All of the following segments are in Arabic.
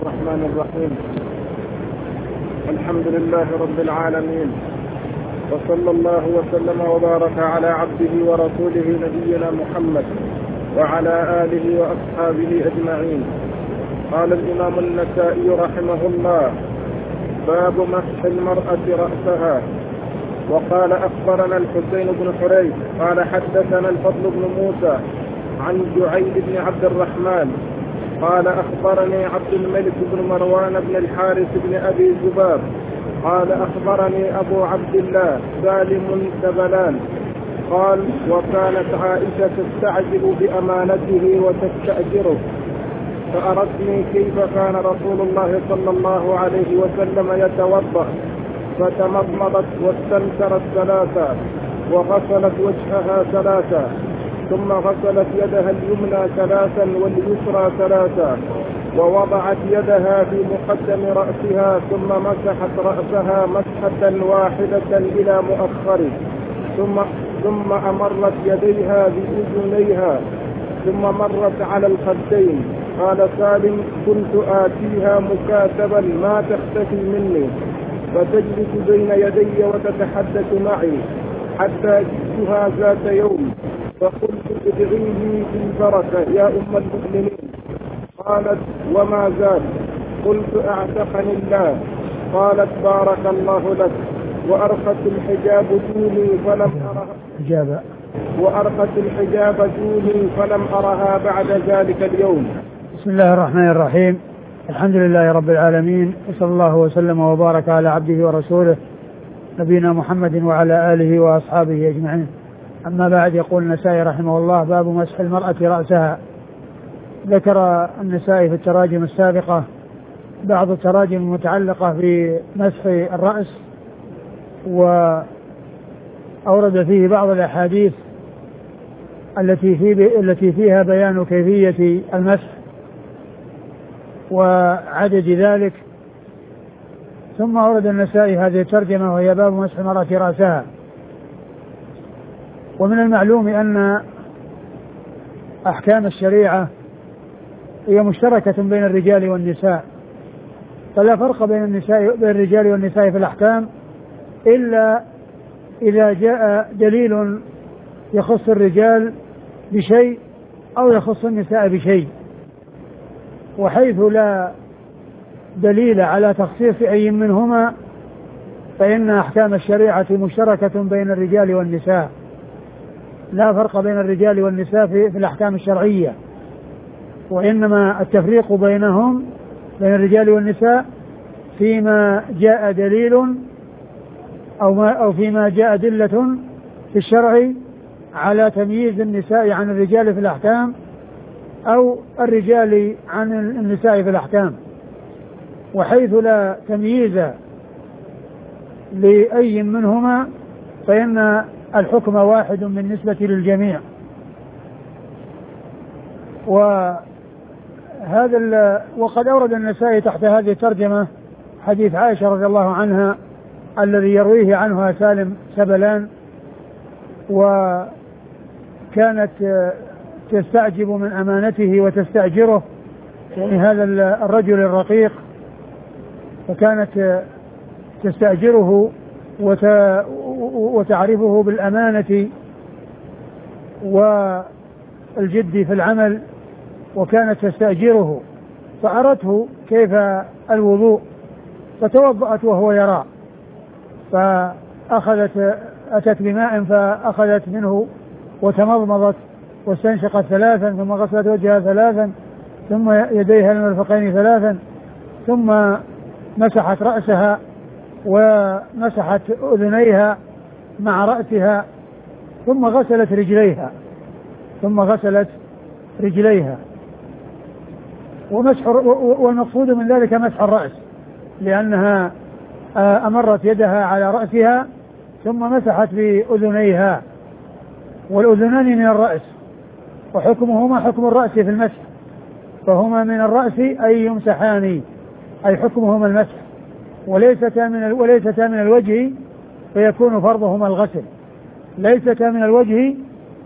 الرحمن الرحيم. الحمد لله رب العالمين، وصلى الله وسلم وبارك على عبده ورسوله نبينا محمد وعلى آله وأصحابه أجمعين. قال الإمام النسائي رحمه الله: باب مسح المرأة رأسها. وقال أخبرنا الحسين بن حريث قال حدثنا الفضل بن موسى عن جعيد بن عبد الرحمن قال أخبرني عبد الملك بن مروان بن الحارث بن أبي زباب قال أخبرني أبو عبد الله سالم سبلان قال: وكانت عائشة تستعجل بأمانته وتستأجره، فأردني كيف كان رسول الله صلى الله عليه وسلم يتوضأ، فتمضمضت واستنثرت ثلاثا، وغسلت وجهها ثلاثا، ثم غسلت يدها اليمنى ثلاثا واليسرى ثلاثا، ووضعت يدها في مقدم رأسها، ثم مسحت رأسها مسحة واحدة إلى مؤخره، ثم أمرت يديها بأذنيها، ثم مرت على الخدين. قال سالم: كنت آتيها مكاتبا ما تختفي مني، فتجلس بين يدي وتتحدث معي، حتى جئتها ذات يوم فقلت: ادعي لي بالبركة يا أم المؤمنين. قالت: وما زال؟ قلت: اعتقني الله. قالت: بارك الله لك. وأرخت الحجاب دوني فلم أرها بعد ذلك اليوم. بسم الله الرحمن الرحيم. الحمد لله رب العالمين، وصلى الله وسلم وبارك على عبده ورسوله نبينا محمد وعلى آله وأصحابه أجمعين. أما بعد، يقول النسائي رحمه الله: باب مسح المرأة رأسها. ذكر النسائي في التراجم السابقة بعض التراجم المتعلقة بمسح الرأس، وأورد فيه بعض الأحاديث التي فيها بيان كيفية المسح وعدد ذلك. ثم أورد النسائي هذه الترجمة وهي باب مسح المرأة رأسها. ومن المعلوم أن أحكام الشريعة هي مشتركة بين الرجال والنساء، فلا فرق بين الرجال والنساء في الأحكام إلا إذا جاء دليل يخص الرجال بشيء أو يخص النساء بشيء. وحيث لا دليل على تخصيص أي منهما فإن أحكام الشريعة مشتركة بين الرجال والنساء، لا فرق بين الرجال والنساء في الأحكام الشرعية، وإنما التفريق بينهم بين الرجال والنساء فيما جاء دليل أو فيما جاء أدلة في الشرع على تمييز النساء عن الرجال في الأحكام، أو الرجال عن النساء في الأحكام. وحيث لا تمييز لأي منهما فإن الحكم واحد بالنسبة للجميع. وقد أورد النسائي تحت هذه الترجمة حديث عائشة رضي الله عنها الذي يرويه عنها سالم سبلان، وكانت تستعجب من أمانته وتستأجره، يعني هذا الرجل الرقيق، فكانت تستأجره وتعرفه بالأمانة والجد في العمل، وكانت تستأجره، فأرته كيف الوضوء فتوضأت وهو يرى، أتت بماء فأخذت منه وتمضمضت واستنشقت ثلاثا، ثم غسلت وجهها ثلاثا، ثم يديها المرفقين ثلاثا، ثم مسحت رأسها ومسحت أذنيها مع رأسها، ثم غسلت رجليها. والمقصود من ذلك مسح الرأس، لأنها أمرت يدها على رأسها ثم مسحت بأذنيها، والأذنان من الرأس، وحكمهما حكم الرأس في المسح، فهما من الرأس أي يمسحان، أي حكمهما المسح، وليستا من الوجه فيكون فرضهما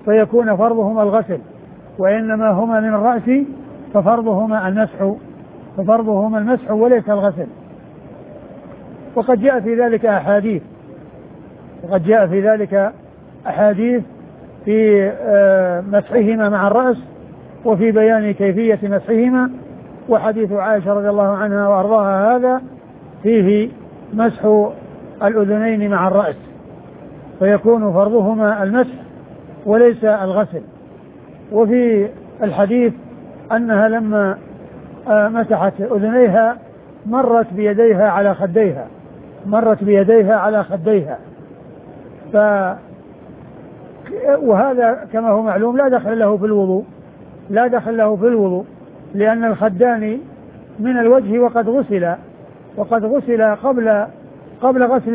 الغسل، وإنما هما من الرأس ففرضهما المسح ففرضهما المسح وليس الغسل. وقد جاء في ذلك أحاديث في مسحهما مع الرأس وفي بيان كيفية مسحهما. وحديث عائشة رضي الله عنها وأرضاها هذا فيه مسح الأذنين مع الرأس، فيكون فرضهما المسح وليس الغسل. وفي الحديث أنها لما مسحت أذنيها مرت بيديها على خديها وهذا كما هو معلوم لا دخل له في الوضوء لأن الخدان من الوجه وقد غسل قبل غسل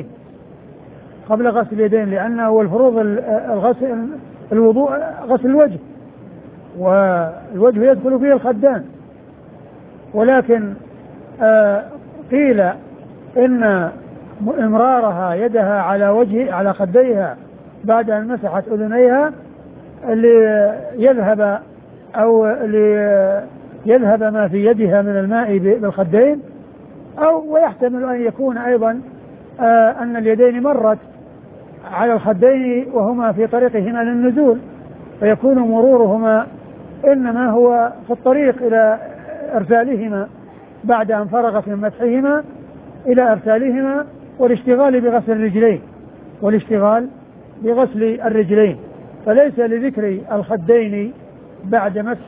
اليدين لأنه الفروض الوضوء غسل الوجه، والوجه يدخل فيه الخدان. ولكن قيل إن إمرارها يدها على خديها بعد أن مسحت أذنيها ليذهب ما في يدها من الماء بالخدين، ويحتمل أن يكون أيضا أن اليدين مرت على الخدين وهما في طريقهما للنزول، فيكون مرورهما إنما هو في الطريق إلى إرسالهما بعد أن فرغت من مسحهما إلى إرسالهما والاشتغال بغسل الرجلين. فليس لذكر الخدين بعد مسح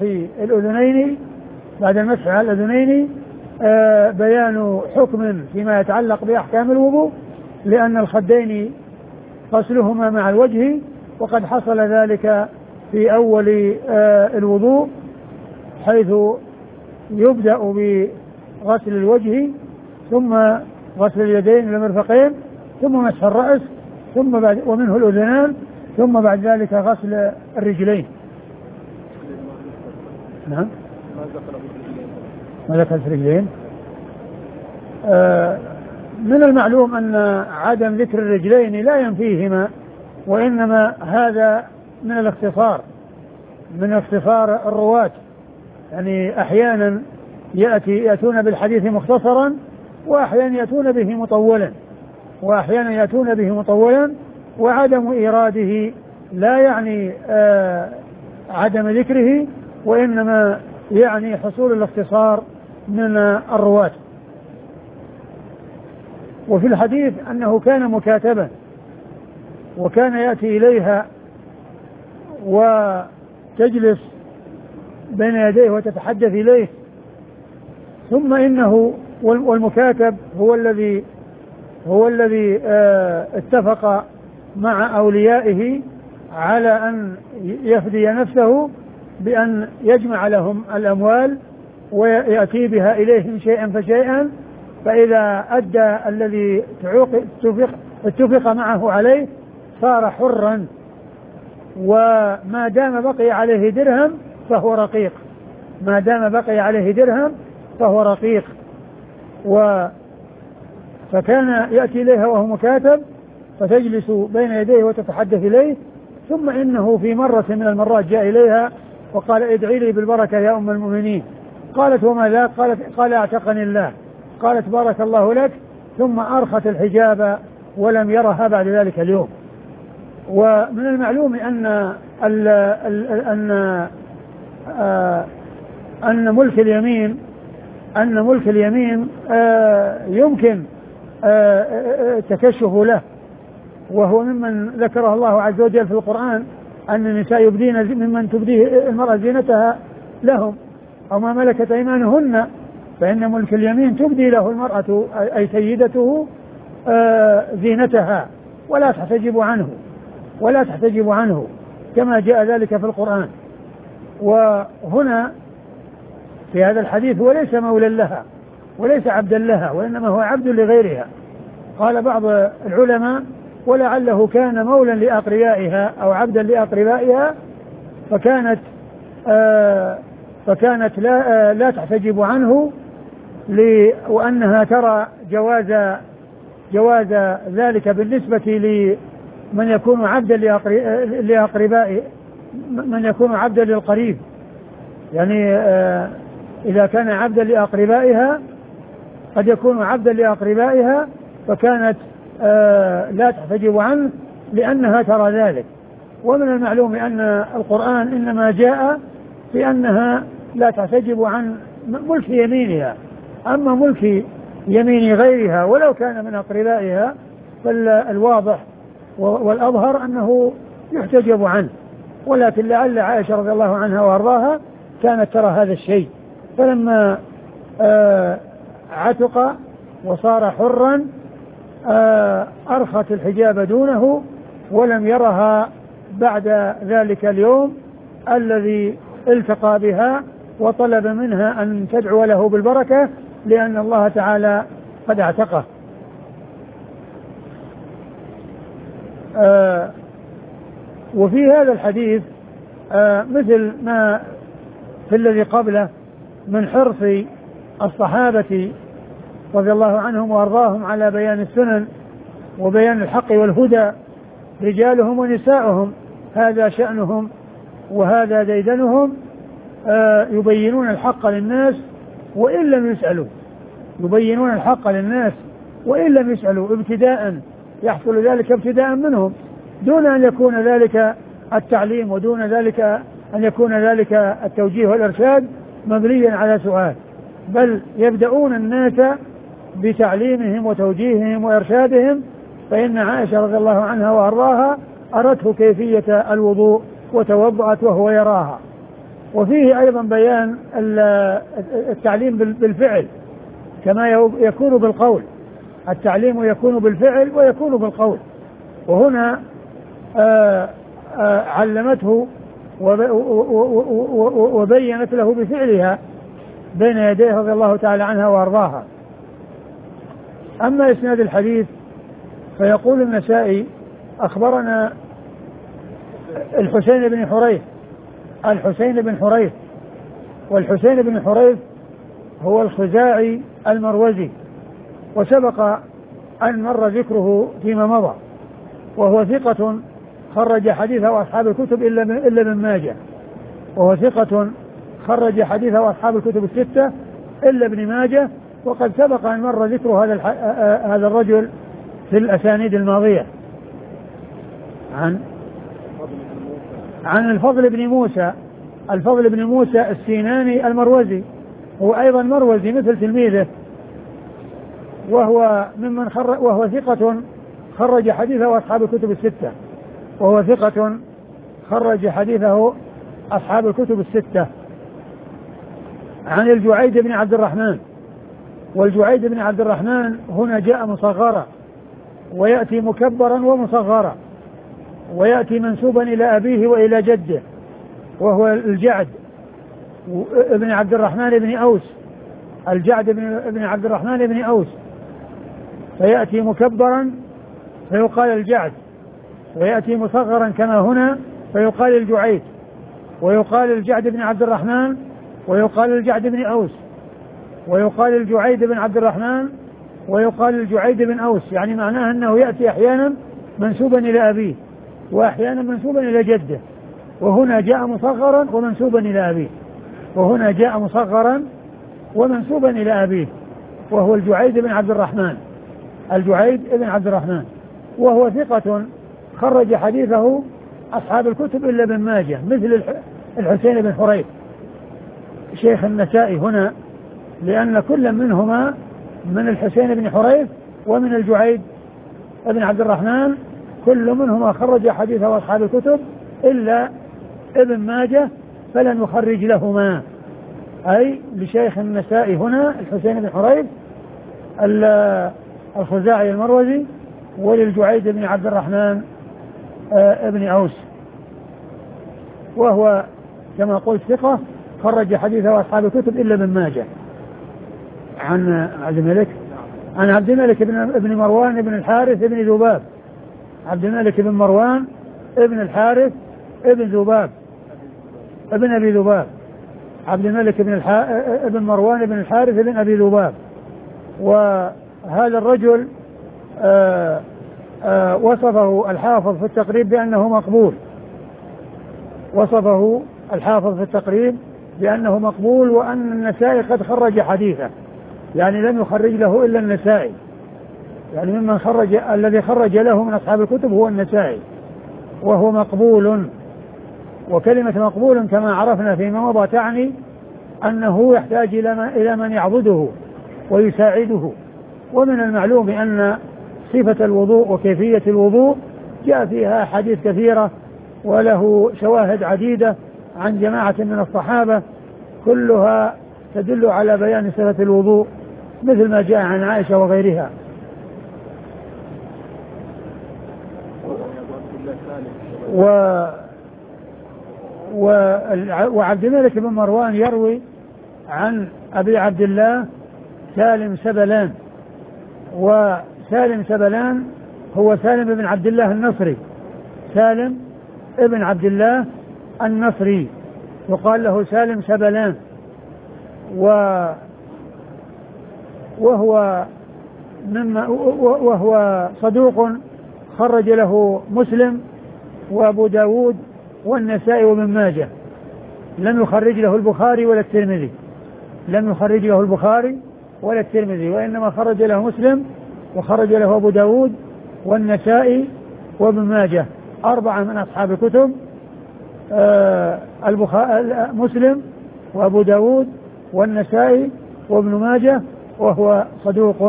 على الأذنين بيان حكم فيما يتعلق بأحكام الوضوء، لأن الخدين غسلهما مع الوجه، وقد حصل ذلك في أول الوضوء حيث يبدأ بغسل الوجه ثم غسل اليدين إلى المرفقين ثم مسح الرأس ومنه الأذنان ثم بعد ذلك غسل الرجلين. نعم. ما ذكر الرجلين؟ من المعلوم أن عدم ذكر الرجلين لا ينفيهما، وإنما هذا من اختصار الرواة، يعني أحيانا يأتون بالحديث مختصرا وأحيانا يأتون به مطولا وعدم إيراده لا يعني عدم ذكره، وإنما يعني حصول الاختصار من الرواة. وفي الحديث أنه كان مكاتبا وكان يأتي إليها وتجلس بين يديه وتتحدث إليه، ثم إنه والمكاتب هو الذي اتفق مع أوليائه على أن يفدي نفسه بأن يجمع لهم الأموال ويأتي بها إليهم شيئا فشيئا، فإذا أدى الذي اتفق معه عليه صار حرا، وما دام بقي عليه درهم فهو رقيق. فكان يأتي إليها وهو مكاتب فتجلس بين يديه وتتحدث إليه، ثم إنه في مرة من المرات جاء إليها وقال ادعي لي بالبركة يا أم المؤمنين. قالت وما ذاك؟ قال اعتقني الله. قالت بارك الله لك، ثم أرخت الحجاب ولم يرها بعد ذلك اليوم. ومن المعلوم أن ملك اليمين يمكن التكشف له، وهو ممن ذكره الله عز وجل في القرآن أن النساء يبدين ممن تبديه المرأة زينتها لهم أو ما ملكت أيمانهن، فإن ملك اليمين تبدي له المرأة أي سيدته زينتها ولا تحتجب عنه كما جاء ذلك في القرآن. وهنا في هذا الحديث وليس مولا لها وليس عبدا لها، وإنما هو عبد لغيرها. قال بعض العلماء ولعله كان مولا لأقربائها أو عبدا لأقربائها، فكانت لا تحتجب عنه، وأنها ترى جواز ذلك بالنسبة لمن يكون عبدا لأقربائه، من يكون عبدا للقريب، يعني إذا كان عبدا لأقربائها قد يكون عبدا لأقربائها فكانت لا تحتجب عنه لأنها ترى ذلك. ومن المعلوم أن القرآن إنما جاء في أنها لا تحتجب عن ملك يمينها، أما ملك يمين غيرها ولو كان من أقربائها فالواضح والأظهر أنه يحتجب عنه، ولكن لعل عائشة رضي الله عنها وأرضاها كانت ترى هذا الشيء، فلما عتق وصار حرا أرخت الحجاب دونه ولم يرها بعد ذلك اليوم الذي التقى بها وطلب منها أن تدعو له بالبركة لأن الله تعالى قد اعتقه. وفي هذا الحديث مثل ما في الذي قبله من حرص الصحابة رضي الله عنهم وأرضاهم على بيان السنن وبيان الحق والهدى، رجالهم ونساؤهم هذا شأنهم وهذا ديدنهم، يبينون الحق للناس وإن لم يسألوا، يبينون الحق للناس وإن لم يسألوا ابتداء، يحصل ذلك ابتداء منهم دون أن يكون ذلك التعليم ودون ذلك أن يكون ذلك التوجيه والإرشاد مبنيا على سؤال، بل يبدأون الناس بتعليمهم وتوجيههم وإرشادهم. فإن عائشة رضي الله عنها وأرضاها أرته كيفية الوضوء وتوضأت وهو يراها. وفيه أيضا بيان التعليم بالفعل كما يكون بالقول، التعليم يكون بالفعل ويكون بالقول، وهنا علمته وبينت له بفعلها بين يديه رضي الله تعالى عنها وأرضاها. أما إسناد الحديث فيقول النسائي أخبرنا الحسين بن حريث، الحسين بن حريث، والحسين بن حريث هو الخزاعي المروزي، وسبق أن مر ذكره فيما مضى، وهو ثقة خرج حديثه أصحاب الكتب إلا ابن ماجه، وهو ثقة خرج حديثه أصحاب الكتب الستة إلا ابن ماجه، وقد سبق أن مر ذكر هذا الرجل في الأسانيد الماضية عن الفضل بن موسى، الفضل بن موسى السيناني المروزي، هو أيضا مروزي مثل تلميذه، وهو ثقة خرج حديثه أصحاب الكتب الستة، وهو ثقة خرج حديثه أصحاب الكتب الستة. عن الجعيد بن عبد الرحمن، والجعيد بن عبد الرحمن هنا جاء مصغرا ويأتي مكبرا ومصغرا، ويأتي منسوبا إلى أبيه وإلى جده، وهو الجعد ابن عبد الرحمن بن أوس، الجعد ابن عبد الرحمن بن أوس، فيأتي مكبرا فيقال الجعد، ويأتي مصغرا كما هنا فيقال الجعيد، ويقال الجعد بن عبد الرحمن، ويقال الجعد بن أوس، ويقال الجعيد بن عبد الرحمن، ويقال الجعيد بن أوس، يعني معناه أنه يأتي أحيانا منسوبا إلى أبيه وأحيانا منسوبا إلى جده، وهنا جاء مصغرا ومنسوبا إلى أبيه، وهنا جاء مصغرا ومنسوبا إلى أبيه، وهو الجعيد بن عبد الرحمن، الجعيد بن عبد الرحمن، وهو ثقة خرج حديثه أصحاب الكتب إلا ابن ماجه مثل الحسين بن حريث شيخ النسائي هنا، لأن كل منهما من الحسين بن حريث ومن الجعيد بن عبد الرحمن كل منهما خرج حديثه أصحاب الكتب إلا ابن ماجه فلن يخرج لهما، أي لشيخ النسائي هنا الحسين بن حريث الخزاعي المروزي، وللجعيد بن عبد الرحمن ابن أوس، وهو كما قلت ثقة خرج حديثه أصحاب الكتب إلا ابن ماجه. عن عبد الملك، عن عبد الملك بن مروان بن الحارث بن ذباب، عبد الملك بن مروان ابن الحارث ابن ذباب ابن أبي ذباب، عبد الملك بن مروان بن الحارث بن أبي ذباب. وهذا الرجل وصفه الحافظ في التقريب بأنه مقبول، وصفه الحافظ في التقريب بأنه مقبول، وأن النسائي قد خرج حديثه، يعني لم يخرج له إلا النسائي، يعني ممن خرج الذي خرج له من أصحاب الكتب هو النسائي، وهو مقبول. وكلمة مقبول كما عرفنا فيما مضى تعني أنه يحتاج إلى من يعضده ويساعده. ومن المعلوم أن صفة الوضوء وكيفية الوضوء جاء فيها حديث كثيرة وله شواهد عديدة عن جماعة من الصحابة كلها تدل على بيان صفة الوضوء، مثل ما جاء عن عائشة وغيرها. وعبد الملك بن مروان يروي عن أبي عبد الله سالم سبلان، وسالم سبلان هو سالم بن عبد الله النصري، سالم ابن عبد الله النصري يقال له سالم سبلان، وهو صدوق خرج له مسلم وأبو داود والنسائي وابن ماجه، لم يخرج له البخاري ولا الترمذي، لم يخرج له البخاري ولا الترمذي، وإنما خرج له مسلم وخرج له أبو داود والنسائي وابن ماجه، 4 من أصحاب الكتب، مسلم وأبو داود والنسائي وابن ماجه، وهو صدوق.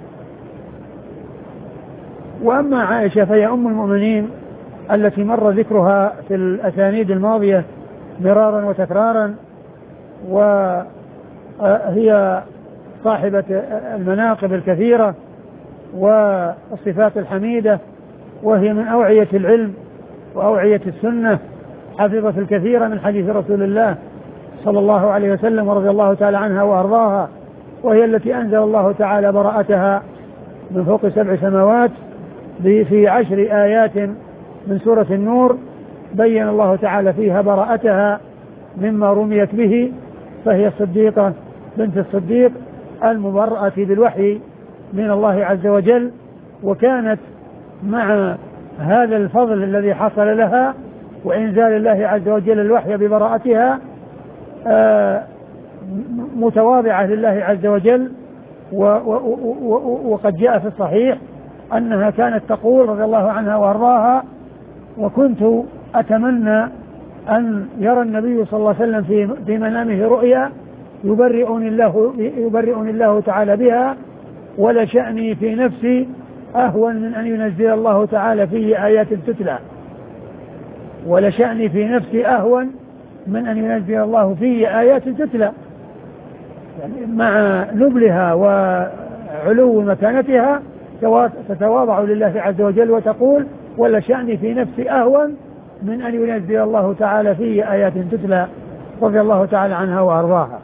وأما عائشة فهي أم المؤمنين التي مر ذكرها في الأسانيد الماضية مرارا وتكرارا، وهي صاحبة المناقب الكثيرة والصفات الحميدة، وهي من أوعية العلم وأوعية السنة، حفظت الكثير من حديث رسول الله صلى الله عليه وسلم ورضي الله تعالى عنها وأرضاها، وهي التي أنزل الله تعالى براءتها من فوق 7 سماوات في 10 آيات من سورة النور، بين الله تعالى فيها براءتها مما رميت به، فهي الصديقة بنت الصديق المبرأة بالوحي من الله عز وجل. وكانت مع هذا الفضل الذي حصل لها وإنزال الله عز وجل الوحي ببراءتها متواضعة لله عز وجل، وقد جاء في الصحيح أنها كانت تقول رضي الله عنها وأرضاها: وكنت أتمنى أن يرى النبي صلى الله عليه وسلم في منامه رؤيا يبرئني الله تعالى بها، ولشأني في نفسي أهون من أن ينزل الله تعالى في آيات تتلى، ولشأني في نفسي أهون من أن ينزل الله في آيات تتلى، يعني مع نبلها وعلو مكانتها تتواضع لله عز وجل وتقول: ولشأني في نفسي أهون من أن ينزل الله تعالى في آيات تتلى، رضي الله تعالى عنها وأرضاها.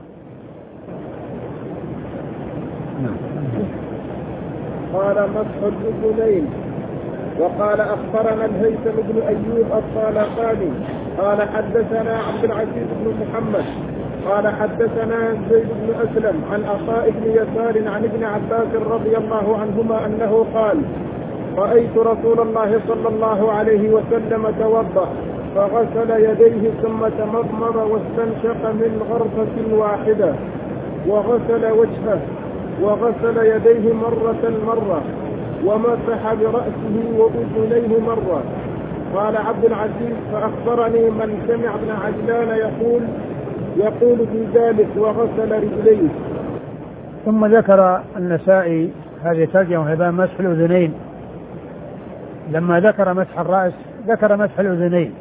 قال: مسح الأذنين. وقال: أخبرنا الهيثم بن أيوب الطالقاني قال: حدثنا عبد العزيز بن محمد قال: حدثنا زيد بن أسلم عن عطاء بن يسار عن ابن عباس رضي الله عنهما أنه قال: رأيت رسول الله صلى الله عليه وسلم توضأ فغسل يديه ثم تمضمض واستنشق من غرفة واحدة، وغسل وجهه وغسل يديه مرة ومسح برأسه وأذنيه مرة. قال عبد العزيز: فأخبرني من سمع ابن عجلان يقول في ذلك: وغسل رجليه. ثم ذكر النسائي هذه ترجمة باب مسح الأذنين. لما ذكر مسح الرأس ذكر مسح الأذنين،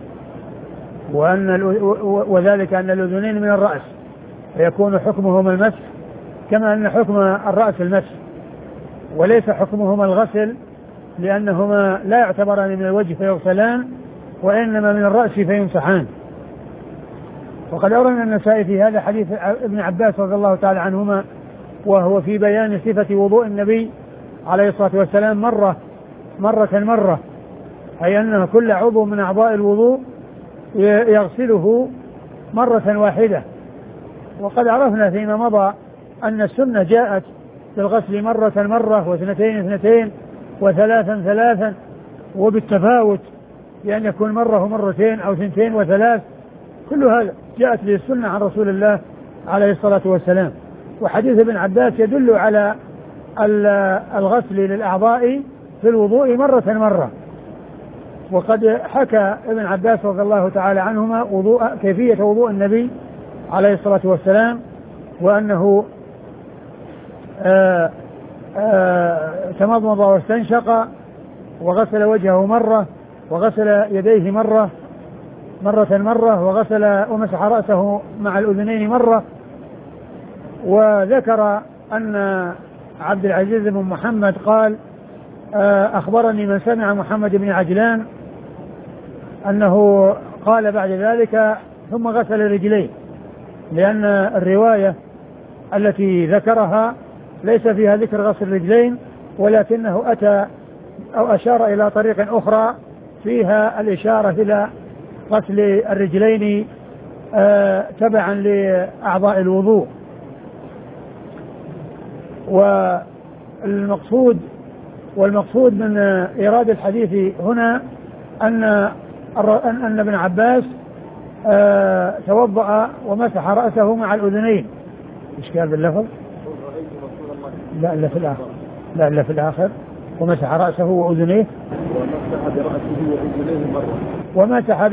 وذلك أن الأذنين من الرأس، فيكون حكمهما المسح كما أن حكم الرأس المسح، وليس حكمهما الغسل، لأنهما لا يعتبران من الوجه فيغسلان، وإنما من الرأس فيمسحان. وقد أورد النسائي في هذا حديث ابن عباس رضي الله تعالى عنهما، وهو في بيان صفة وضوء النبي عليه الصلاة والسلام مرة، أي أنه كل عضو من أعضاء الوضوء يغسله مرة واحدة. وقد عرفنا فيما مضى أن السنة جاءت بالغسل مرة واثنتين وثلاثا، وبالتفاوت، بأن يكون مرة ومرتين أو 2 و3، كل هذا جاءت به السنة عن رسول الله عليه الصلاة والسلام. وحديث ابن عباس يدل على الغسل للأعضاء في الوضوء مرة. وقد حكى ابن عباس رضي الله تعالى عنهما كيفية وضوء النبي عليه الصلاة والسلام، وأنه تمضمض واستنشق وغسل وجهه مرة، وغسل يديه مرة وغسل ومسح رأسه مع الأذنين مرة. وذكر أن عبد العزيز بن محمد قال أخبرني من سمع محمد بن عجلان أنه قال بعد ذلك ثم غسل رجليه، لأن الرواية التي ذكرها ليس فيها ذكر غسل الرجلين، ولكنه أتى أو أشار إلى طريق أخرى فيها الإشارة إلى غسل الرجلين تبعا لأعضاء الوضوء. والمقصود من إيراد الحديث هنا أن ابن عباس توضأ ومسح رأسه مع الأذنين. إشكال باللفظ؟ لا في الآخر ومسح رأسه وأذنيه ومسح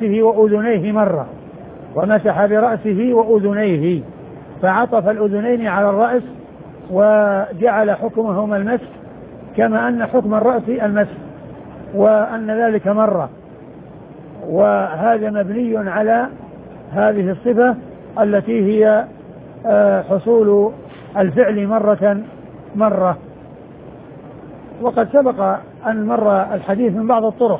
برأسه وأذنيه فعطف الأذنين على الرأس وجعل حكمهما المسح، كما أن حكم الرأس المسح، وأن ذلك مرة. وهذا مبني على هذه الصفة التي هي حصول الفعل مرة. وقد سبق أن مر الحديث من بعض الطرق.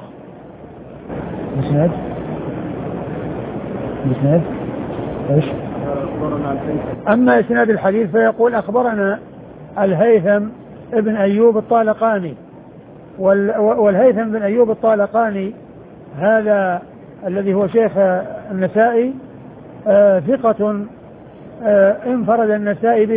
مسند ايش؟ أما إسناد الحديث فيقول أخبرنا الهيثم ابن أيوب الطالقاني، والهيثم بن أيوب الطالقاني هذا الذي هو شيخ النسائي ثقة انفرد النسائي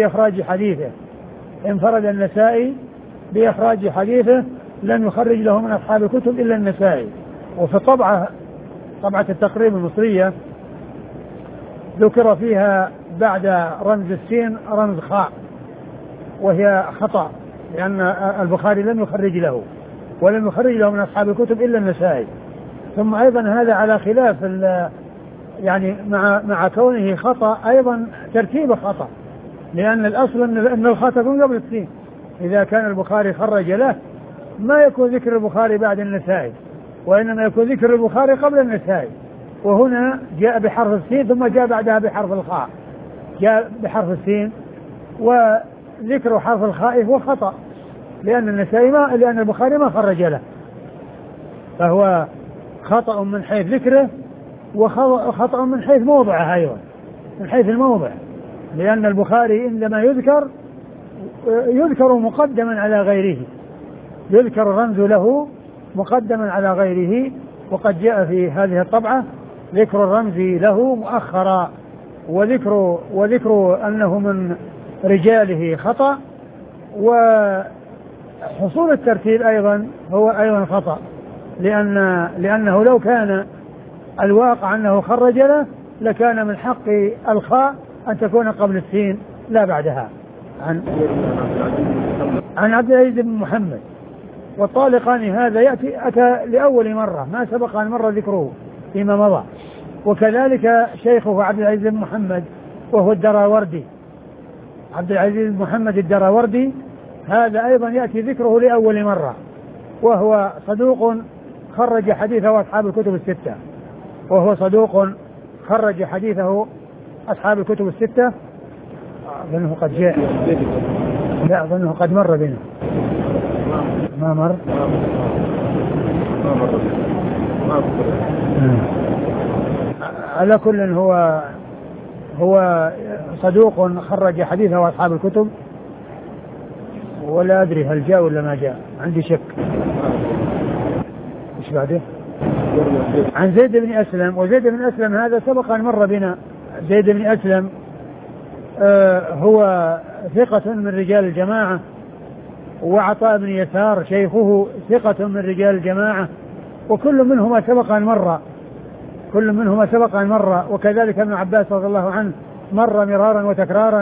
بإخراج حديثه، لم يخرج له من أصحاب الكتب إلا النسائي. وفي طبعة التقريب المصرية ذكر فيها بعد رمز السين رمز خاء، وهي خطأ، لأن البخاري لم يخرج له ولم يخرج له من أصحاب الكتب إلا النسائي. ثم أيضا هذا على خلاف يعني مع كونه خطأ أيضا ترتيبه خطأ، لأن الأصل أن الخطأ يكون قبل السين. إذا كان البخاري خرج له ما يكون ذكر البخاري بعد النسائي، وإنما يكون ذكر البخاري قبل النسائي. وهنا جاء بحرف السين ثم جاء بعدها بحرف الخاء، جاء بحرف السين وذكر حرف الخاء هو خطأ، لأن البخاري ما خرج له، فهو خطأ من حيث ذكره وخطأ من حيث موضعه أيضا، من حيث الموضع، لأن البخاري عندما يذكر مقدما على غيره، يذكر الرمز له مقدما على غيره. وقد جاء في هذه الطبعة ذكر الرمز له مؤخرا، وذكر أنه من رجاله خطأ، وحصول الترتيب أيضا هو أيضا خطأ، لأنه لو كان الواقع أنه خرج له لكان من حق الخاء أن تكون قبل السين لا بعدها. عن عبد العزيز بن محمد. والطالقاني هذا أتى لأول مرة، ما سبق أن مر ذكره فيما مضى. وكذلك شيخه عبد العزيز بن محمد وهو الدراوردي، عبد العزيز بن محمد الدراوردي، هذا أيضا يأتي ذكره لأول مرة، وهو صدوق خرج حديثه أصحاب الكتب الستة. أظنه قد جاء، لا أظنه قد مر بنا، ما مر. على كل هو صدوق خرج حديثه أصحاب الكتب، ولا أدري هل جاء ولا ما جاء، عندي شك. إيش بعده؟ عن زيد بن أسلم. وزيد بن أسلم هذا سبق أن مر بنا. زيد بن أسلم هو ثقة من رجال الجماعة، وعطاء بن يسار شيخه ثقة من رجال الجماعة، وكل منهما سبق أن مر كل منهما سبق أن مر، وكذلك ابن عباس رضي الله عنه مر مرارا وتكرارا،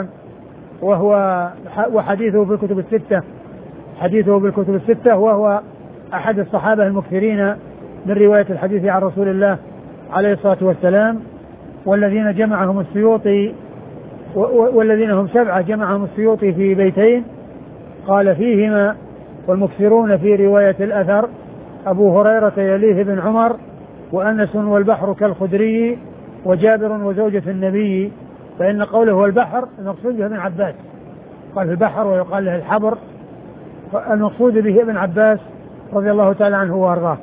وحديثه بالكتب الستة، حديثه بالكتب الستة، وهو أحد الصحابة المكثرين من رواية الحديث عن رسول الله عليه الصلاة والسلام، والذين جمعهم السيوطي، والذين هم 7 جمعهم السيوطي في بيتين قال فيهما: والمكثرون في رواية الأثر أبو هريرة يليه بن عمر، وأنس والبحر كالخدري، وجابر وزوجة النبي. فإن قوله هو البحر المقصود به ابن عباس، قال البحر ويقال له الحبر، المقصود به ابن عباس رضي الله تعالى عنه وارضاه.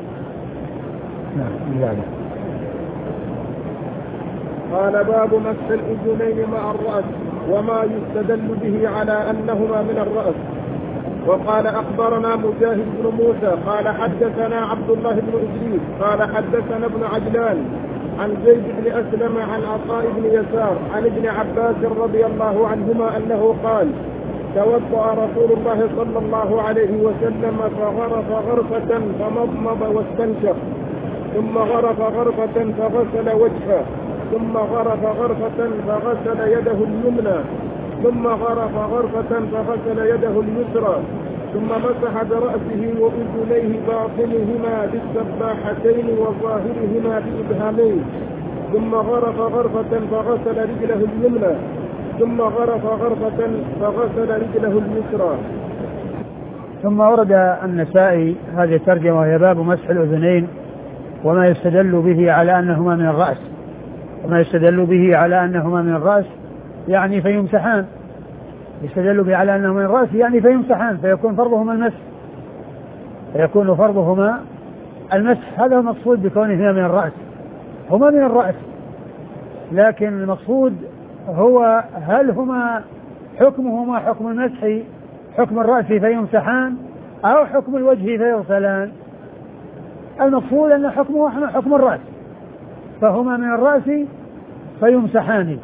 قال: باب مسح الأذنين مع الرأس وما يستدل به على أنهما من الرأس. وقال: أخبرنا مجاهد بن موسى قال حدثنا عبد الله بن إدريس قال حدثنا ابن عجلان عن زيد بن أسلم عن عطاء بن يسار عن ابن عباس رضي الله عنهما أنه قال: توضأ رسول الله صلى الله عليه وسلم فغرف غرفة فمضمض واستنشق، ثم غرف غرفة فغسل وجهه، ثم غرف غرفة فغسل يده اليمنى، ثم غرف غرفة فغسل يده اليسرى، ثم مسح برأسه وأذنيه باطنهما بالسباحتين وظاهرهما بإبهامين، ثم غرف غرفة فغسل رجله اليمنى، ثم غرف غرفة فغسل رجله اليسرى. ثم ورد النسائي هذه الترجمة وهي باب مسح الأذنين وما يستدل به على أنهما من الرأس. وما يستدل به على أنهما من الرأس يعني فيمسحان، يستدل به على أنهما من الرأس يعني فيمسحان، فيكون فرضهما المسح، فيكون فرضهما المسح. هذا المقصود بكونهما من الرأس، هما من الرأس، لكن المقصود هو هل هما حكمهما حكم المسح حكم الرأس فيمسحان أو حكم الوجه فيغسلان. المقصود أن حكمه حكم الرأس، فهما من الرأس فيمسحان.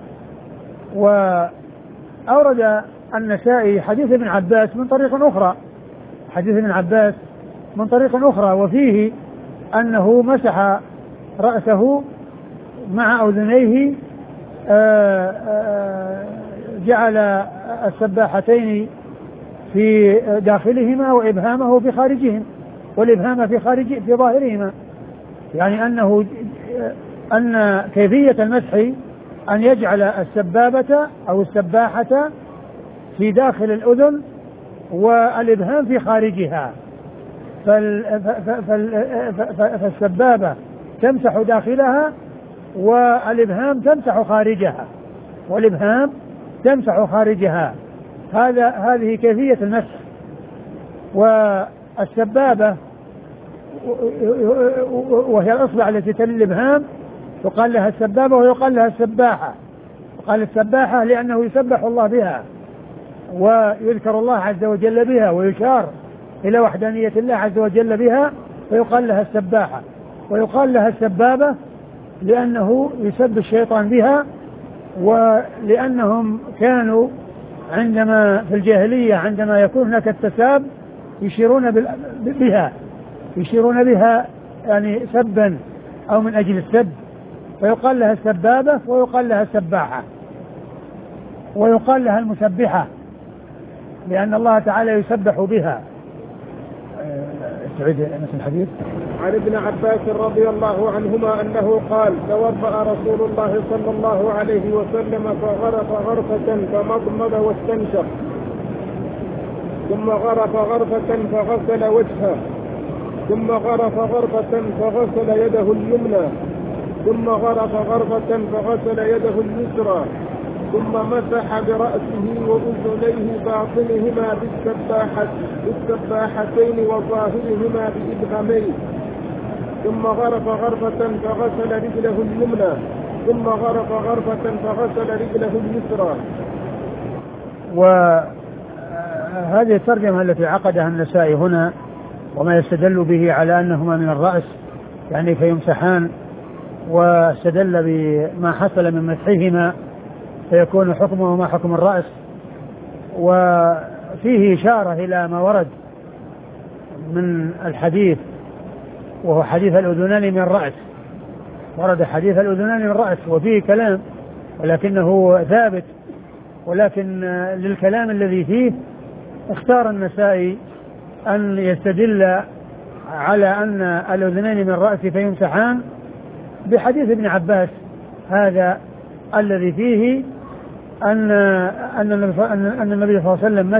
وأورد النسائي حديث ابن عباس من طريق أخرى، حديث ابن عباس من طريق أخرى، وفيه أنه مسح رأسه مع أذنيه، جعل السباحتين في داخلهما وإبهامه في خارجهم، والإبهام في ظاهرهما، يعني أن كيفية المسح أن يجعل السبابة أو السباحة في داخل الأذن والإبهام في خارجها، فالسبابة تمسح داخلها والإبهام تمسح خارجها، والإبهام تمسح خارجها. هذه كيفية المسح. والسبابة وهي الأصبع التي تلي الإبهام يقال لها السبابة ويقال لها السباحة. وقال السباحة لأنه يسبح الله بها ويذكر الله عز وجل بها ويشار إلى وحدانية الله عز وجل بها، فيقال لها السباحة. ويقال لها السبابة لأنه يسب الشيطان بها، ولأنهم كانوا عندما في الجاهلية عندما يكون هناك التساب يشيرون بها يعني سبا أو من أجل السب، فيقال لها السبابة ويقال لها السباحة ويقال لها المسبحة، لأن الله تعالى يسبح بها. تعيد مثل الحديث. عن ابن عباس رضي الله عنهما أنه قال: توضأ رسول الله صلى الله عليه وسلم فغرف غرفة فمضمض واستنشق، ثم غرف غرفة فغسل وجهه، ثم غرف غرفة فغسل يده اليمنى، ثم غرف غرفة فغسل يده اليسرى، ثم مسح برأسه وأذنيه باطنهما بالسباحتين وظاهرهما بإبهامين، ثم غرف غرفة فغسل رجله اليمنى، ثم غرف غرفة فغسل رجله اليسرى. وهذه الترجمة التي عقدها النسائي هنا وما يستدل به على أنهما من الرأس يعني فيمسحان، واستدل بما حصل من مسحهما فيكون حكمهما حكم الرأس. وفيه إشارة إلى ما ورد من الحديث وهو حديث الأذنان من الرأس، ورد حديث الأذنان من الرأس وفيه كلام ولكنه ثابت، ولكن للكلام الذي فيه اختار النسائي أن يستدل على أن الأذنين من الرأس فيمسحان بحديث ابن عباس هذا الذي فيه أن النبي صلى الله عليه وسلم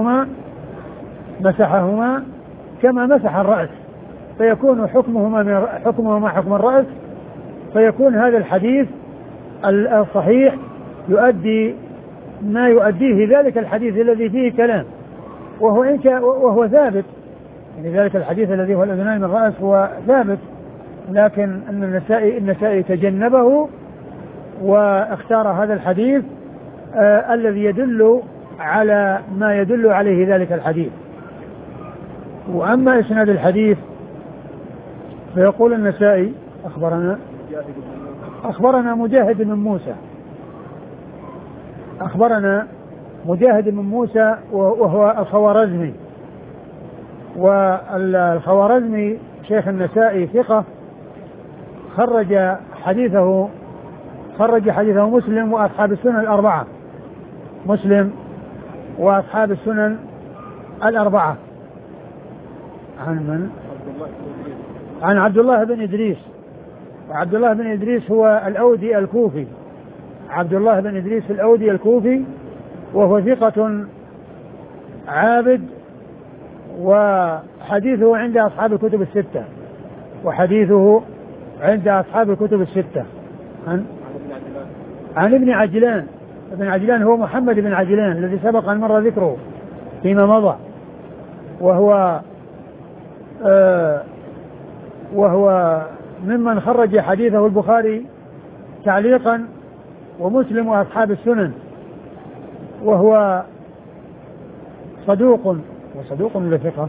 مسحهما كما مسح الرأس، فيكون حكمهما حكم الرأس، فيكون هذا الحديث الصحيح يؤدي ما يؤديه ذلك الحديث الذي فيه كلام، وهو ثابت، يعني ذلك الحديث الذي هو الأذنان من الرأس هو ثابت، لكن أن النسائي تجنبه واختار هذا الحديث الذي يدل على ما يدل عليه ذلك الحديث. وأما إسناد الحديث فيقول النسائي أخبرنا مجاهد بن موسى، أخبرنا مجاهد بن موسى وهو الخوارزمي، والخوارزمي شيخ النسائي ثقة، خرج حديثه مسلم وأصحاب السنن الأربعة، مسلم وأصحاب السنن الأربعة. عن من؟ عن عبد الله بن إدريس، وعبد الله بن إدريس هو الأودي الكوفي، عبد الله بن إدريس الأودي الكوفي، وهو ثقة عابد، وحديثه عند أصحاب الكتب الستة، عن ابن عجلان. ابن عجلان هو محمد بن عجلان الذي سبق أن مر ذكره فيما مضى، وهو ممن خرج حديثه البخاري تعليقا ومسلم وأصحاب السنن، وهو صدوق لثقة،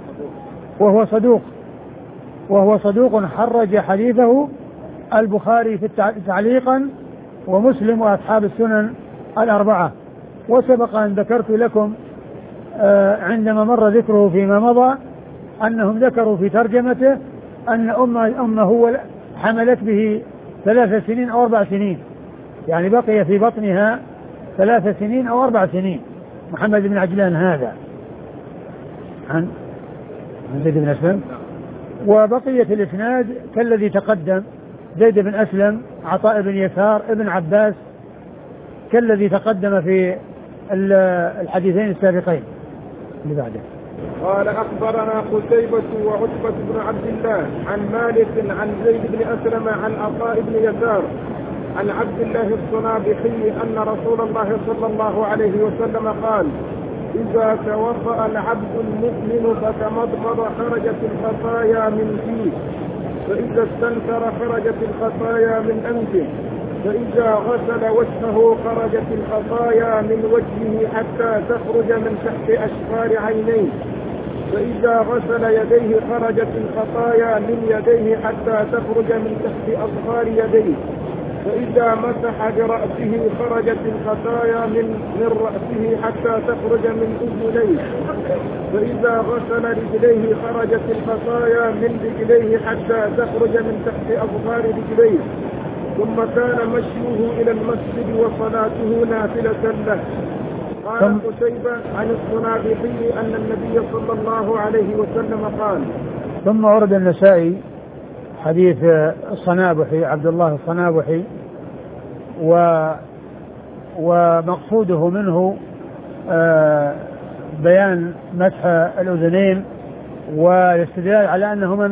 وهو صدوق خرج حديثه البخاري في تعليقا ومسلم وأصحاب السنن الأربعة. وسبق أن ذكرت لكم عندما مر ذكره فيما مضى أنهم ذكروا في ترجمته أن أمه حملت به 3 سنين أو 4 سنين، يعني بقي في بطنها 3 سنين أو 4 سنين، محمد بن عجلان هذا عن زيد بن أسلم. وبقية الإسناد كالذي تقدم، زيد بن أسلم، عطاء بن يسار، ابن عباس، كالذي تقدم في الحديثين السابقين اللي بعده. قال أخبرنا قتيبة وعتبة بن عبد الله عن مالك عن زيد بن أسلم عن عطاء بن يسار عن عبد الله الصنابحي أن رسول الله صلى الله عليه وسلم قال: إذا توضأ العبد المؤمن فتمضمض خرجت الخطايا من فيه، فإذا استنثر خرجت الخطايا من أنفه، فإذا غسل وجهه خرجت الخطايا من وجهه حتى تخرج من تحت أشفار عينيه، فإذا غسل يديه خرجت الخطايا من يديه حتى تخرج من تحت أظفار يديه، فإذا مسح برأسه خرجت الخطايا من رأسه حتى تخرج من أذنيه، فإذا غسل رجليه خرجت الخطايا من رجليه حتى تخرج من تحت أظفار رجليه، ثم كان مشيه إلى المسجد وصلاته نافلة له. قال قتيبة عن الصنابحي أن النبي صلى الله عليه وسلم قال. ثم ورد النسائي حديث الصنابحي، عبد الله الصنابحي، ومقصوده منه بيان مسح الأذنين والاستدلال على أنهما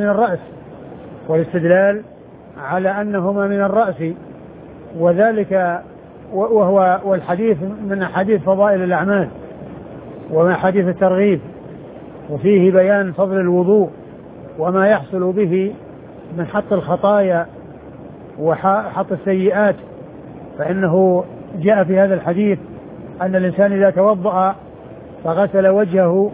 من الرأس، وذلك والحديث من حديث فضائل الأعمال ومن حديث الترغيب، وفيه بيان فضل الوضوء وما يحصل به من حط الخطايا وحط السيئات. فإنه جاء في هذا الحديث أن الإنسان إذا توضأ فغسل وجهه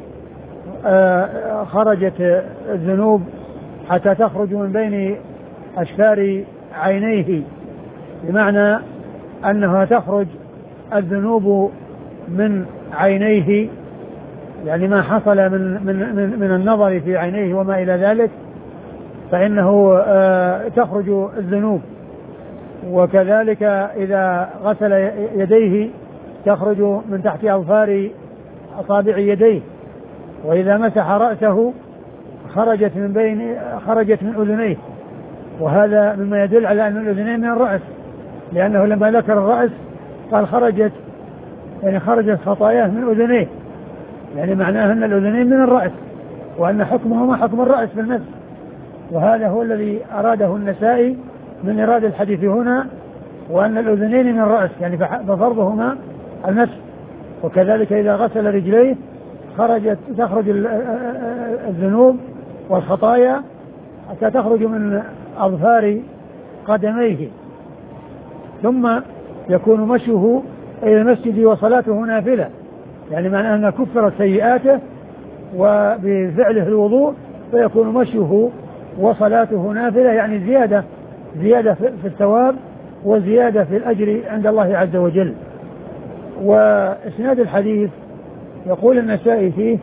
خرجت الذنوب حتى تخرج من بين أشفار عينيه، بمعنى أنها تخرج الذنوب من عينيه، يعني ما حصل من النظر في عينيه وما إلى ذلك، فإنه تخرج الذنوب وكذلك إذا غسل يديه تخرج من تحت أظفار أصابع يديه، وإذا مسح رأسه خرجت من أذنيه، وهذا مما يدل على أن الأذنين من الرأس، لأنه لما ذكر الرأس قال خرجت خطاياه من أذنيه، يعني معناه أن الأذنين من الرأس، وأن حكمهما حكم الرأس في المسح. وهذا هو الذي أراده النسائي من إراد الحديث هنا، وأن الأذنين من الرأس يعني ففرضهما المسح. وكذلك إذا غسل رجليه تخرج الذنوب والخطايا حتى تخرج من أظفار قدميه، ثم يكون مشيه إلى المسجد وصلاته نافلة، يعني معناه أن كفرت سيئاته وبفعله الوضوء فيكون مشيه وصلاته نافلة، يعني زيادة في الثواب وزيادة في الأجر عند الله عز وجل. وإسناد الحديث يقول النسائي فيه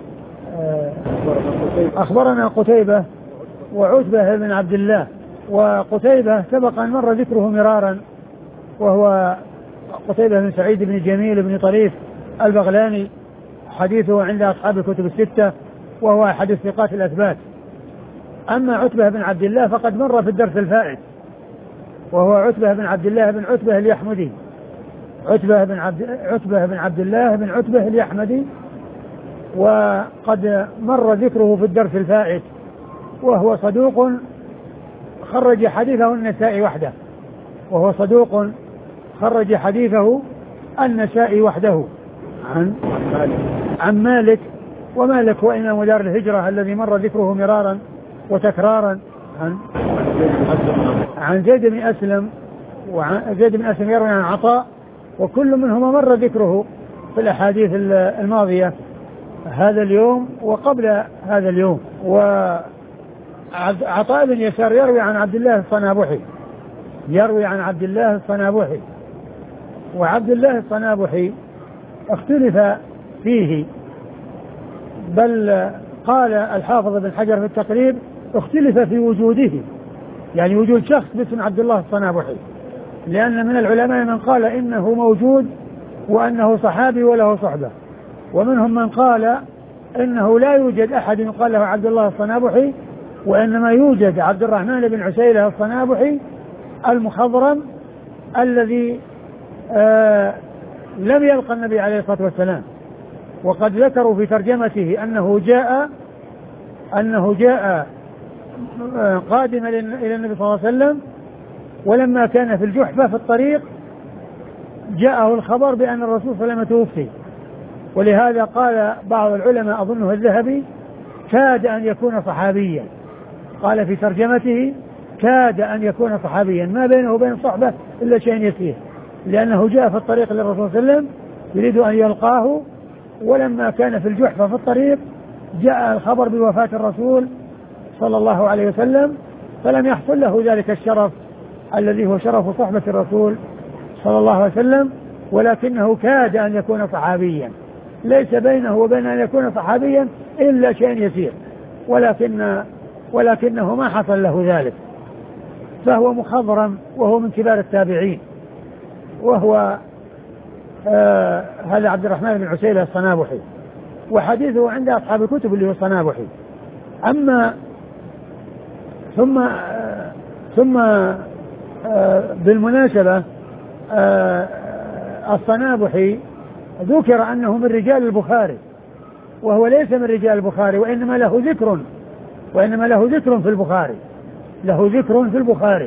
أخبرنا قتيبة وعتبة بن عبد الله. وقتيبة سبق أن مر ذكره مرارا، وهو قتيبة بن سعيد بن جميل بن طريف البغلاني، حديثه عند أصحاب الكتب الستة، وهو أحد الثقات الأثبات. أما عتبة بن عبد الله فقد مر في الدرس الفائت، وهو عتبة بن عبد الله بن عتبة اليحمدي، عتبة بن عبد الله بن عتبة اليحمدي، وقد مر ذكره في الدرس الفائت، وهو صدوق خرج حديثه النسائي وحده، عن مالك. ومالك هو إمام دار الهجرة الذي مر ذكره مرارا وتكرارا عن زيد بن أسلم، وزيد بن أسلم يروي عن عطاء، وكل منهما مر ذكره في الأحاديث الماضية هذا اليوم وقبل هذا اليوم. وعطاء بن يسار يروي عن عبد الله الصنابحي، وعبد الله الصنابحي اختلف فيه، بل قال الحافظ بن حجر في التقريب اختلف في وجوده، يعني وجود شخص باسم عبد الله الصنابحي، لأن من العلماء من قال إنه موجود وأنه صحابي وله صحبة، ومنهم من قال إنه لا يوجد أحد يقال له عبد الله الصنابحي، وإنما يوجد عبد الرحمن بن عسيلة الصنابحي المخضرم الذي لم يلقى النبي عليه الصلاة والسلام. وقد ذكروا في ترجمته أنه جاء قادما إلى النبي صلى الله عليه وسلم، ولما كان في الجحفة في الطريق جاءه الخبر بأن الرسول صلى الله عليه وسلم توفي، ولهذا قال بعض العلماء أظنه الذهبي كاد أن يكون صحابيا، قال في ترجمته كاد أن يكون صحابيا، ما بينه وبين صحبة إلا شيء يسير، لأنه جاء في الطريق للرسول صلى الله عليه وسلم يريد أن يلقاه، ولما كان في الجحفة في الطريق جاء الخبر بوفاة الرسول صلى الله عليه وسلم، فلم يحصل له ذلك الشرف الذي هو شرف صحبة الرسول صلى الله عليه وسلم، ولكنه كاد أن يكون صحابيا، ليس بينه وبين أن يكون صحابيا إلا شيء يسير، ولكنه ما حصل له ذلك، فهو مخضرم وهو من كبار التابعين، وهو هذا عبد الرحمن بن عسيلة الصنابحي، وحديثه عند أصحاب الكتب اللي هو الصنابحي. أما ثم بالمناسبة الصنابحي ذكر أنه من رجال البخاري، وهو ليس من رجال البخاري، وإنما له ذكر في البخاري،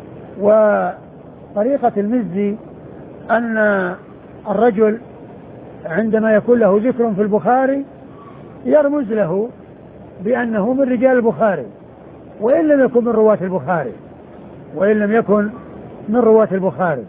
وطريقة المزي أن الرجل عندما يكون له ذكر في البخاري يرمز له بأنه من رجال البخاري، وإن لم يكن من رواة البخاري.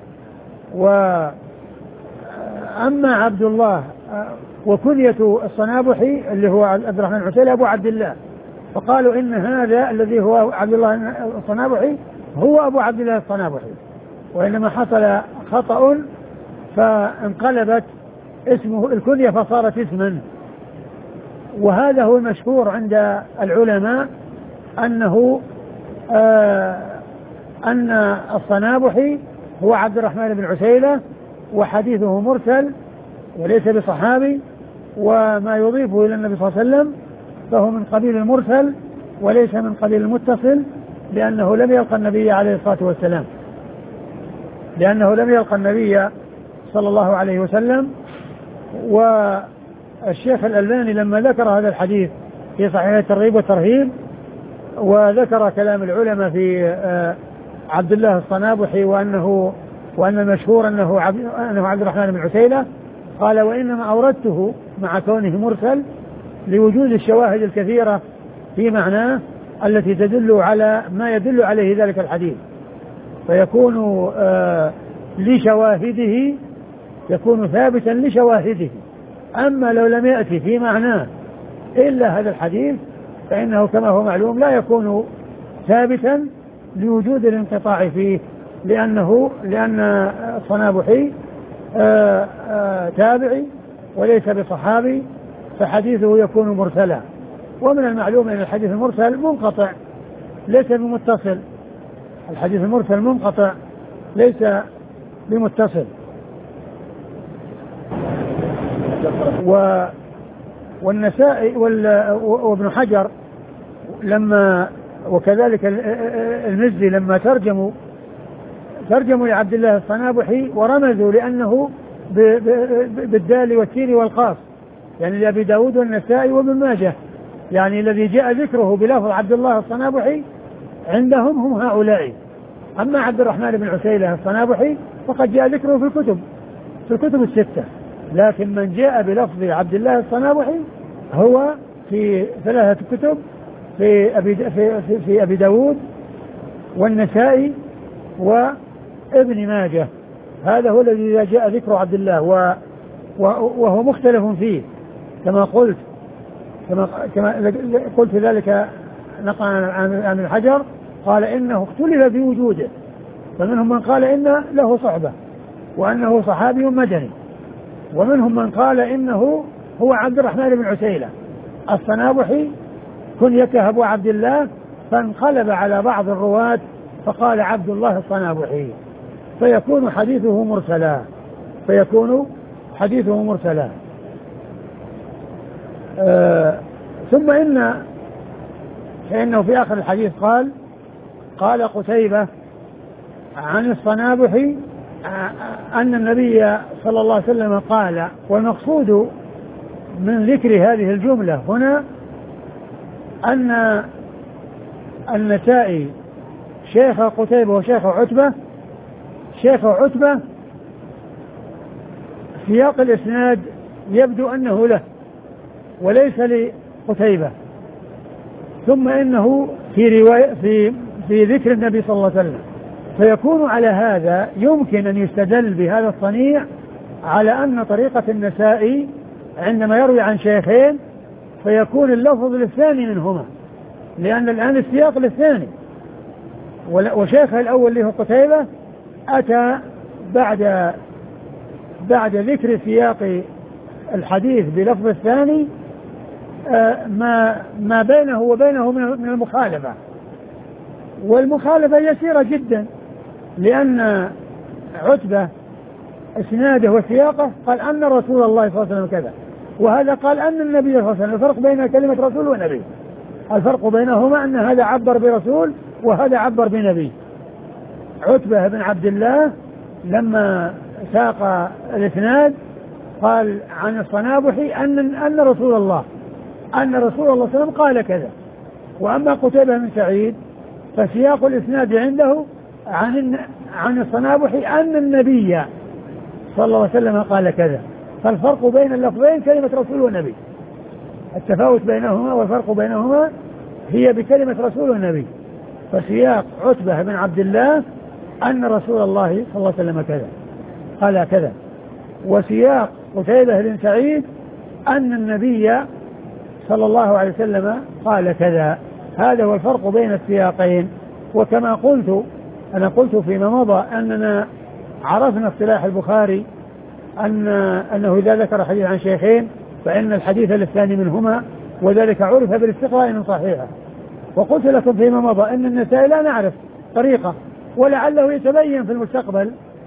وأما عبد الله وكنية الصنابحي اللي هو عبد الرحمن عسيلة أبو عبد الله، فقالوا إن هذا الذي هو عبد الله الصنابحي هو أبو عبد الله الصنابحي، وإنما حصل خطأ فانقلبت اسمه الكنية فصارت اسما. وهذا هو المشهور عند العلماء أن الصنابحي هو عبد الرحمن بن عسيلة، وحديثه مرسل وليس بصحابي، وما يضيفه إلى النبي صلى الله عليه وسلم فهو من قبيل المرسل وليس من قبيل المتصل، لأنه لم يلقى النبي عليه الصلاة والسلام، لأنه لم يلقى النبي صلى الله عليه وسلم. والشيخ الألباني لما ذكر هذا الحديث في صحيح الترغيب والترهيب وذكر كلام العلماء في عبد الله الصنابحي وأن المشهور أنه عبد الرحمن بن عسيلة، قال وإنما أوردته مع كونه مرسل لوجود الشواهد الكثيرة في معناه التي تدل على ما يدل عليه ذلك الحديث، فيكون لشواهده، يكون ثابتا لشواهده. أما لو لم يأتي في معناه إلا هذا الحديث فإنه كما هو معلوم لا يكون ثابتا لوجود الانقطاع فيه، لأن الصنابحي تابعي وليس بصحابي، فحديثه يكون مرسلا. ومن المعلوم أن الحديث المرسل منقطع ليس بمتصل، الحديث المرسل منقطع ليس بمتصل. والنسائي وابن حجر لما وكذلك المزي لما ترجموا لعبد الله الصنابحي ورمزوا لأنه بالدال والتين والقاف، يعني لأبي داود والنسائي وابن ماجه، يعني الذي جاء ذكره بلفظ عبد الله الصنابحي عندهم هم هؤلاء. أما عبد الرحمن بن عسيلة الصنابحي فقد جاء ذكره في الكتب الستة، لكن من جاء بلفظ عبد الله الصنابحي هو في ثلاثة كتب، في أبي داود والنسائي وابن ماجه. هذا هو الذي جاء ذكر عبد الله وهو مختلف فيه كما قلت ذلك نقل عن الحجر، قال إنه اختلف في وجوده، فمنهم من قال إن له صحبة وأنه صحابي مدني، ومنهم من قال إنه هو عبد الرحمن بن عسيلة الصنابحي كنيته أبو عبد الله، فانقلب على بعض الرواة فقال عبد الله الصنابحي، فيكون حديثه مرسلا. ثم فإنه في آخر الحديث قال قتيبة عن الصنابحي أن النبي صلى الله عليه وسلم قال. والمقصود من ذكر هذه الجملة هنا أن النسائي شيخ قتيبة وشيخ عتبة، شيخ عتبة سياق الإسناد يبدو أنه له وليس لقتيبة، ثم إنه في ذكر النبي صلى الله عليه وسلم، فيكون على هذا يمكن أن يستدل بهذا الصنيع على أن طريقة النسائي عندما يروي عن شيخين فيكون اللفظ للثاني منهما، لأن الآن السياق للثاني، وشيخه الأول اللي هو قتيبة أتى بعد ذكر سياق الحديث بلفظ الثاني ما بينه وبينه من المخالفة، والمخالفة يسيرة جدا، لأن عتبة اسناده وسياقه قال أن رسول الله صلى الله عليه وسلم كذا، وهذا قال أن النبي صلى الله عليه وسلم. الفرق بين كلمة رسول ونبي، الفرق بينهما أن هذا عبر برسول وهذا عبر بنبي. عتبة بن عبد الله لما ساق الإسناد قال عن الصنابحي أن رسول الله صلى الله عليه وسلم قال كذا. وأما قتيبة بن سعيد فسياق الإسناد عنده عن الصنابحي أن النبي صلى الله عليه وسلم قال كذا. فالفرق بين اللفظين كلمة رسول ونبي، التفاوت بينهما والفرق بينهما هي بكلمة رسول ونبي. فسياق عتبة بن عبد الله أن رسول الله صلى الله عليه وسلم كذا قال كذا، وسياق قتيبة بن سعيد أن النبي صلى الله عليه وسلم قال كذا. هذا هو الفرق بين السياقين. وكما أنا قلت فيما مضى أننا عرفنا اصطلاح البخاري أنه إذا ذكر حديث عن شيخين فإن الحديث للثاني منهما، وذلك عرف بالاستقراء من صحيحه. وقلت لكم فيما مضى أن النسائي لا نعرف طريقة، ولعله يتبين في المستقبل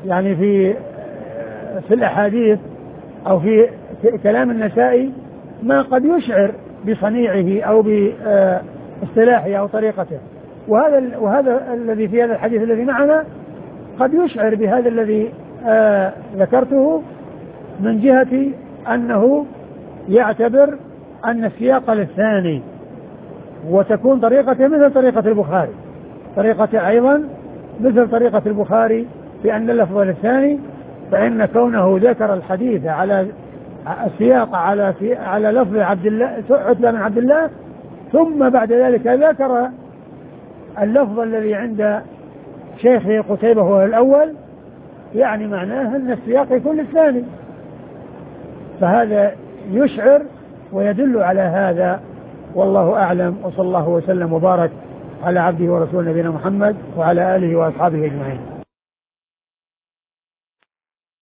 يعني في الأحاديث أو في كلام النسائي ما قد يشعر بصنيعه أو باصطلاحه أو طريقته، وهذا الذي في هذا الحديث الذي معنا قد يشعر بهذا الذي ذكرته من جهة أنه يعتبر أن السياق للثاني، وتكون طريقته مثل طريقة البخاري، طريقته أيضا مثل طريقة البخاري في أن اللفظ للثاني، فإن كونه ذكر الحديث على السياق على لفظ عتبة بن عبد الله، ثم بعد ذلك ذكر اللفظ الذي عند شيخه قتيبة هو الأول، يعني معناه أن السياق يكون للثاني، فهذا يشعر ويدل على هذا، والله أعلم. وصلى الله وسلم وبارك على عبده ورسوله نبينا محمد وعلى آله وأصحابه أجمعين.